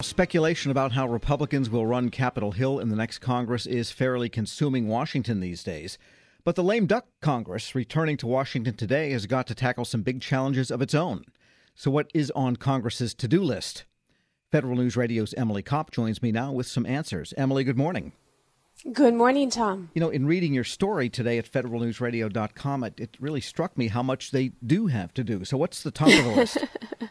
Speculation about how Republicans will run Capitol Hill in the next Congress is fairly consuming Washington these days. But the lame duck Congress returning to Washington today has got to tackle some big challenges of its own. So what is on Congress's to-do list? Federal News Radio's Emily Kopp joins me now with some answers. Emily, good morning. Good morning, Tom. You know, in reading your story today at federalnewsradio.com, it really struck me how much they do have to do. So what's the top of the list?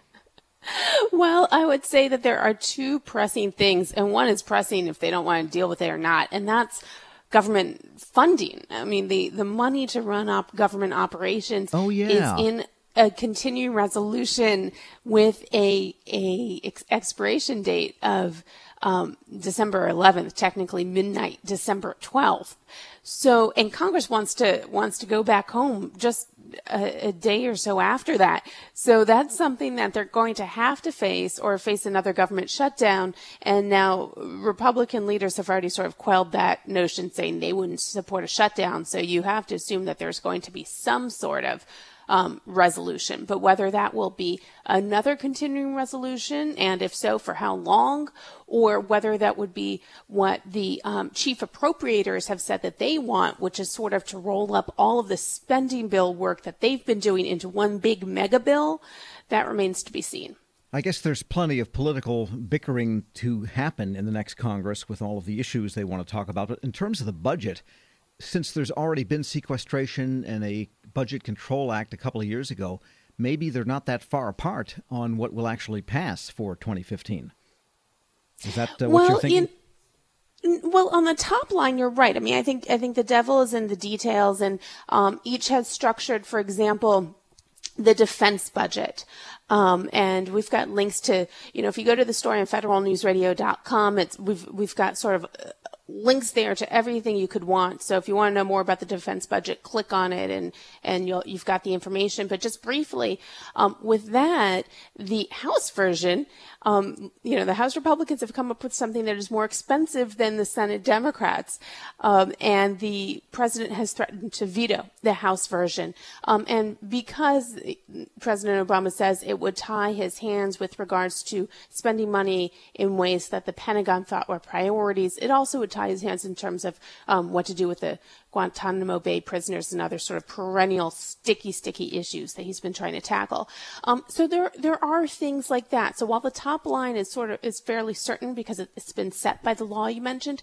Well, I would say that there are two pressing things, and one is pressing if they don't want to deal with it or not, and that's government funding. I mean, the money to run up government operations is in a continuing resolution with a expiration date of December 11th, technically midnight, December 12th. So, and Congress wants to go back home just a day or so after that. So that's something that they're going to have to face, or face another government shutdown. And now Republican leaders have already sort of quelled that notion, saying they wouldn't support a shutdown. So you have to assume that there's going to be some sort of resolution, but whether that will be another continuing resolution, and if so, for how long, or whether that would be what the chief appropriators have said that they want, which is sort of to roll up all of the spending bill work that they've been doing into one big mega bill, that remains to be seen. I guess there's plenty of political bickering to happen in the next Congress with all of the issues they want to talk about. But in terms of the budget, since there's already been sequestration and a Budget Control Act a couple of years ago, maybe they're not that far apart on what will actually pass for 2015. Is that what you're thinking? Well, on the top line, you're right. I mean, I think the devil is in the details, and each has structured, for example, the defense budget. And we've got links to, if you go to the story on federalnewsradio.com, we've got sort of links there to everything you could want. So if you want to know more about the defense budget, click on it and you've got the information. But just briefly, with that, the House version, the House Republicans have come up with something that is more expensive than the Senate Democrats. And the president has threatened to veto the House version. And because President Obama says it would tie his hands with regards to spending money in ways that the Pentagon thought were priorities, it also would tie his hands in terms of what to do with the Guantanamo Bay prisoners and other sort of perennial sticky issues that he's been trying to tackle. So there are things like that. So while the top line is fairly certain because it's been set by the law you mentioned,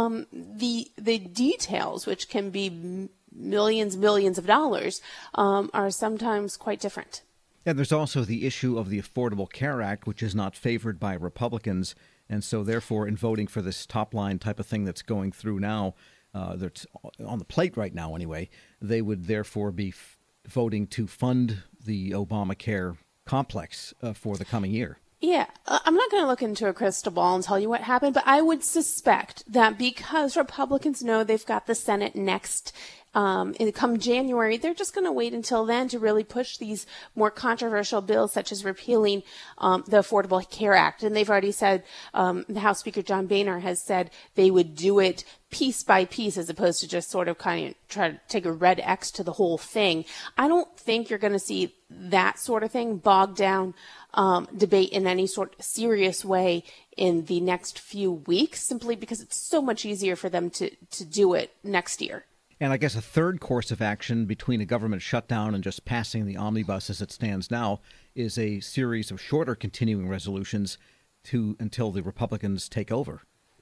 the details, which can be millions of dollars, are sometimes quite different. And there's also the issue of the Affordable Care Act, which is not favored by Republicans. And so, therefore, in voting for this top-line type of thing that's going through now, that's on the plate right now anyway, they would therefore be voting to fund the Obamacare complex for the coming year. Yeah, I'm not going to look into a crystal ball and tell you what happened, but I would suspect that because Republicans know they've got the Senate next come January, they're just going to wait until then to really push these more controversial bills, such as repealing the Affordable Care Act. And they've already said, the House Speaker John Boehner has said they would do it piece by piece as opposed to just sort of kind of try to take a red X to the whole thing. I don't think you're going to see that sort of thing bogged down debate in any sort of serious way in the next few weeks, simply because it's so much easier for them to do it next year. And I guess a third course of action between a government shutdown and just passing the omnibus as it stands now is a series of shorter continuing resolutions until the Republicans take over.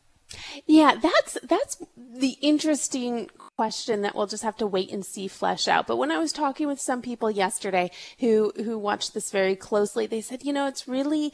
Yeah, that's the interesting question that we'll just have to wait and see flesh out. But when I was talking with some people yesterday who watched this very closely, they said, it's really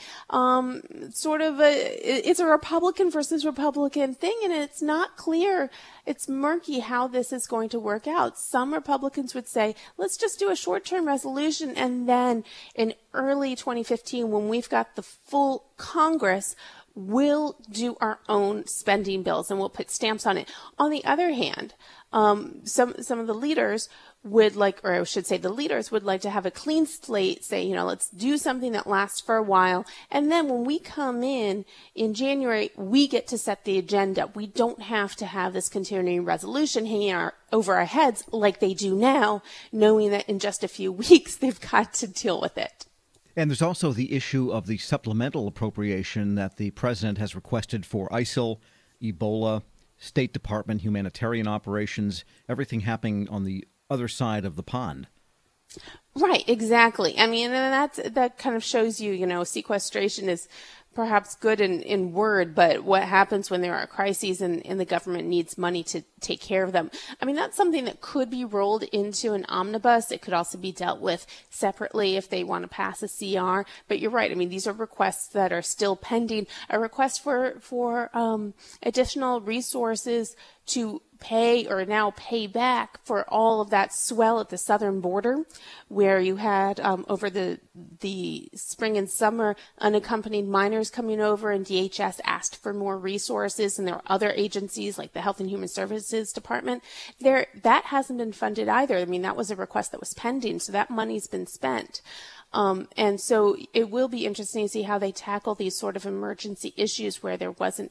sort of it's a Republican versus Republican thing, and it's not clear. It's murky how this is going to work out. Some Republicans would say, let's just do a short-term resolution, and then in early 2015, when we've got the full Congress, we'll do our own spending bills and we'll put stamps on it. On the other hand, some of the leaders would like, or I should say the leaders would like to have a clean slate, say, let's do something that lasts for a while. And then when we come in January, we get to set the agenda. We don't have to have this continuing resolution hanging over our heads like they do now, knowing that in just a few weeks they've got to deal with it. And there's also the issue of the supplemental appropriation that the president has requested for ISIL, Ebola, State Department, humanitarian operations, everything happening on the other side of the pond. Right, exactly. I mean, and that kind of shows you, sequestration is perhaps good in word, but what happens when there are crises and the government needs money to take care of them? I mean, that's something that could be rolled into an omnibus. It could also be dealt with separately if they want to pass a CR. But you're right. I mean, these are requests that are still pending. A request for additional resources to pay or now pay back for all of that swell at the southern border, where you had over the spring and summer unaccompanied minors coming over, and DHS asked for more resources, and there are other agencies like the Health and Human Services Department. That hasn't been funded either. I mean, that was a request that was pending, so that money's been spent. And so it will be interesting to see how they tackle these sort of emergency issues where there wasn't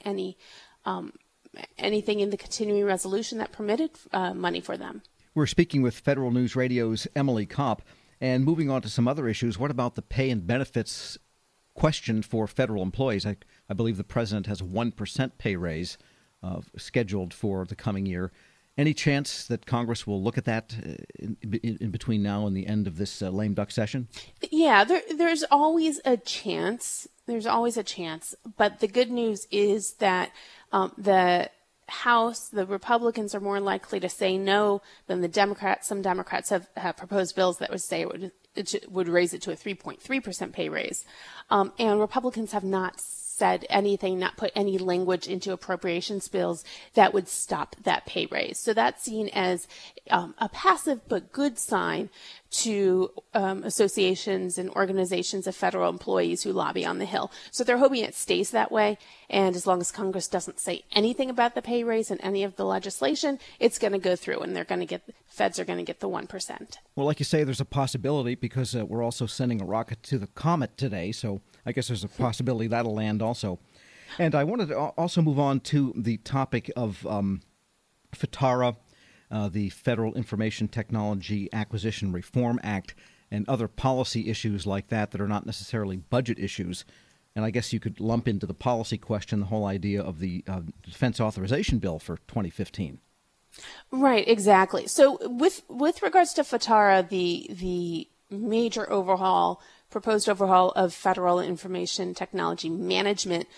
anything in the continuing resolution that permitted money for them. We're speaking with Federal News Radio's Emily Kopp. And moving on to some other issues, what about the pay and benefits question for federal employees? I believe the president has a 1% pay raise scheduled for the coming year. Any chance that Congress will look at that in between now and the end of this lame duck session? Yeah, there's always a chance. There's always a chance. But the good news is that the House, the Republicans are more likely to say no than the Democrats. Some Democrats have proposed bills that would say it would raise it to a 3.3% pay raise. And Republicans have not said anything, not put any language into appropriations bills that would stop that pay raise. So that's seen as a passive but good sign to associations and organizations of federal employees who lobby on the Hill. So they're hoping it stays that way. And as long as Congress doesn't say anything about the pay raise in any of the legislation, it's going to go through, and feds are going to get the 1%. Well, like you say, there's a possibility because we're also sending a rocket to the comet today. So I guess there's a possibility that'll land also. And I wanted to also move on to the topic of FITARA, the Federal Information Technology Acquisition Reform Act, and other policy issues like that are not necessarily budget issues. And I guess you could lump into the policy question the whole idea of the Defense Authorization Bill for 2015. Right, exactly. So with regards to FITARA, the major proposed overhaul of federal information technology management,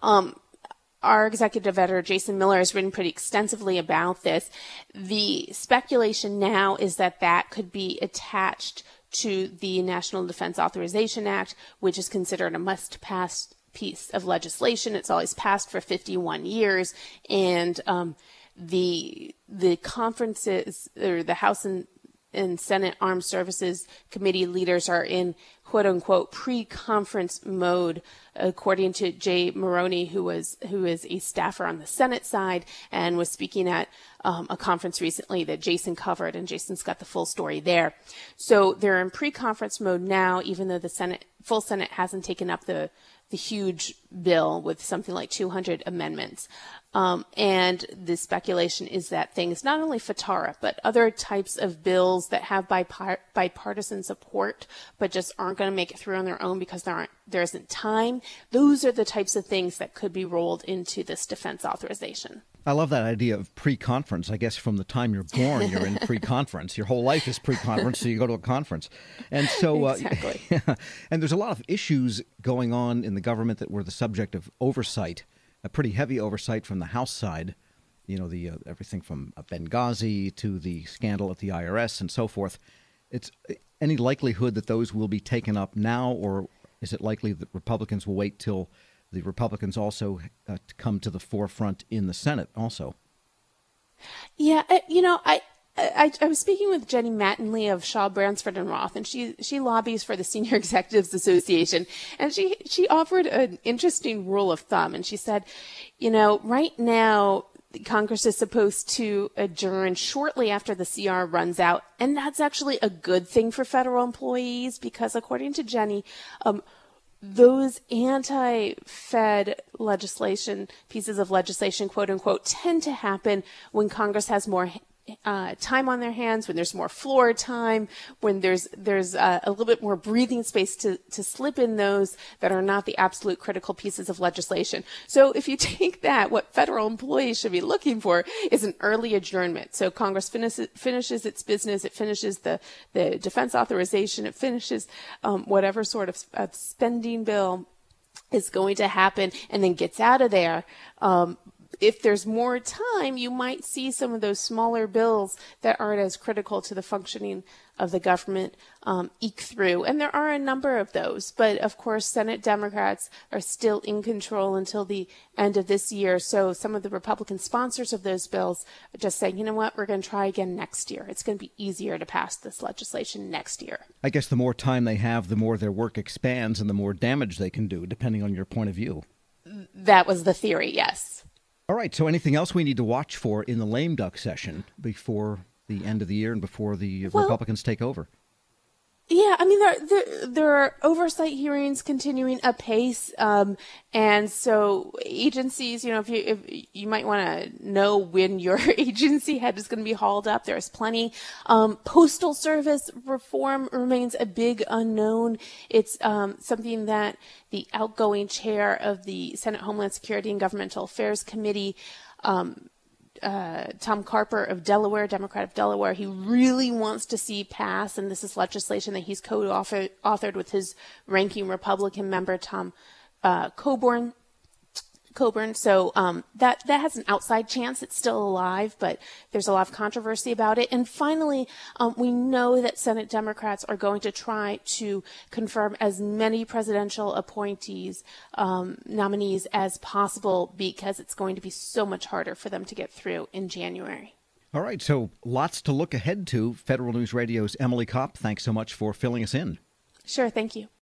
our executive editor, Jason Miller, has written pretty extensively about this. The speculation now is that could be attached to the National Defense Authorization Act, which is considered a must-pass piece of legislation. It's always passed for 51 years, and the conferences, or the House and Senate Armed Services Committee leaders are in quote-unquote pre-conference mode, according to Jay Maroney, who is a staffer on the Senate side and was speaking at a conference recently that Jason covered, and Jason's got the full story there. So they're in pre-conference mode now, even though the full Senate hasn't taken up the huge bill with something like 200 amendments. And the speculation is that things, not only FITARA, but other types of bills that have bipartisan support, but just aren't going to make it through on their own because there isn't time. Those are the types of things that could be rolled into this defense authorization. I love that idea of pre-conference. I guess from the time you're born, you're in pre-conference. Your whole life is pre-conference, so you go to a conference. And so, exactly. And there's a lot of issues going on in the government that were the subject of oversight, a pretty heavy oversight from the House side. You know, the everything from Benghazi to the scandal at the IRS and so forth. It's any likelihood that those will be taken up now, or is it likely that Republicans will wait till the Republicans also come to the forefront in the Senate also? Yeah, I was speaking with Jenny Mattingly of Shaw, Bransford and Roth, and she lobbies for the Senior Executives Association, and she offered an interesting rule of thumb, and she said, right now Congress is supposed to adjourn shortly after the CR runs out, and that's actually a good thing for federal employees because, according to Jenny, those anti-Fed pieces of legislation, quote unquote, tend to happen when Congress has more time on their hands, when there's more floor time, when there's a little bit more breathing space to slip in those that are not the absolute critical pieces of legislation. So if you take that, what federal employees should be looking for is an early adjournment. So Congress finishes its business, it finishes the defense authorization, it finishes whatever sort of spending bill is going to happen, and then gets out of there. If there's more time, you might see some of those smaller bills that aren't as critical to the functioning of the government eke through. And there are a number of those. But, of course, Senate Democrats are still in control until the end of this year. So some of the Republican sponsors of those bills are just saying, you know what, we're going to try again next year. It's going to be easier to pass this legislation next year. I guess the more time they have, the more their work expands and the more damage they can do, depending on your point of view. That was the theory, yes. All right. So anything else we need to watch for in the lame duck session before the end of the year and before the Republicans take over? Yeah, I mean, there are oversight hearings continuing apace, and so agencies, if you might want to know when your agency head is going to be hauled up, there's plenty. Postal Service reform remains a big unknown. It's something that the outgoing chair of the Senate Homeland Security and Governmental Affairs Committee, Tom Carper of Delaware, Democrat of Delaware, he really wants to see pass, and this is legislation that he's co-authored with his ranking Republican member, Tom Coburn. So that has an outside chance. It's still alive, but there's a lot of controversy about it. And finally, we know that Senate Democrats are going to try to confirm as many presidential appointees, nominees as possible, because it's going to be so much harder for them to get through in January. All right, so lots to look ahead to. Federal News Radio's Emily Kopp, thanks so much for filling us in. Sure, thank you.